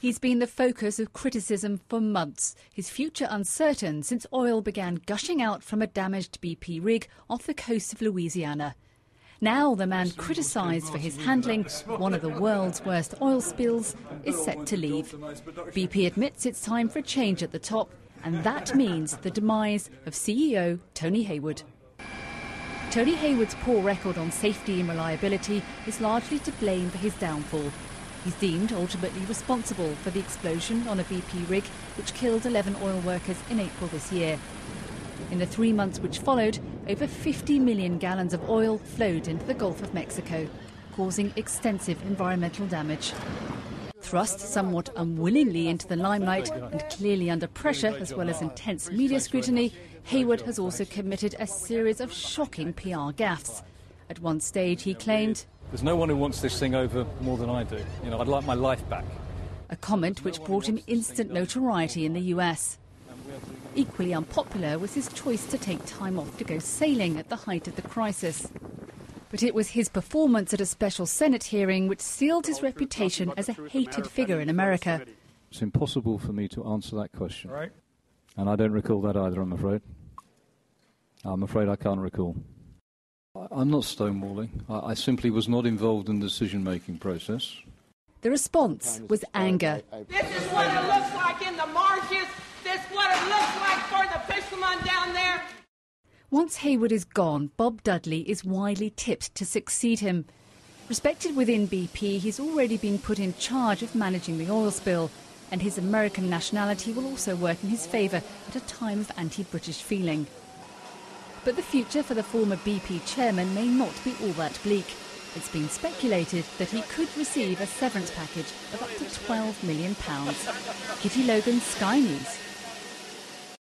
He's been the focus of criticism for months, his future uncertain since oil began gushing out from a damaged BP rig off the coast of Louisiana. Now the man criticised for his handling one of the world's worst oil spills is set to leave. BP admits it's time for a change at the top, and that means the demise of CEO Tony Hayward. Tony Hayward's poor record on safety and reliability is largely to blame for his downfall. He's deemed ultimately responsible for the explosion on a BP rig which killed 11 oil workers in April this year. In the 3 months which followed, over 50 million gallons of oil flowed into the Gulf of Mexico, causing extensive environmental damage. Thrust somewhat unwillingly into the limelight and clearly under pressure as well as intense media scrutiny, Hayward has also committed a series of shocking PR gaffes. At one stage he claimed, "There's no one who wants this thing over more than I do. I'd like my life back." A comment which brought him instant notoriety in the US. Equally unpopular was his choice to take time off to go sailing at the height of the crisis. But it was his performance at a special Senate hearing which sealed his reputation as a hated figure in America. It's impossible for me to answer that question. And I don't recall that either, I'm afraid. I'm afraid I can't recall. I'm not stonewalling. I simply was not involved in the decision-making process. The response was anger. This is what it looks like in the marshes. This is what it looks like for the fishermen down there. Once Hayward is gone, Bob Dudley is widely tipped to succeed him. Respected within BP, he's already been put in charge of managing the oil spill, and his American nationality will also work in his favour at a time of anti-British feeling. But the future for the former BP chairman may not be all that bleak. It's been speculated that he could receive a severance package of up to £12 million. Kitty Logan, Sky News.